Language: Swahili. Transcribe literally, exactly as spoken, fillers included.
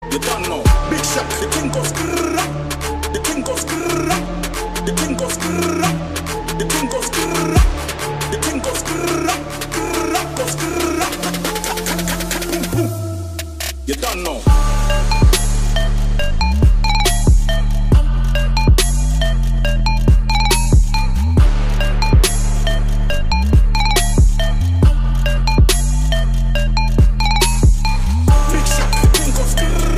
You don't know. Big shot, the thing goes grrrr.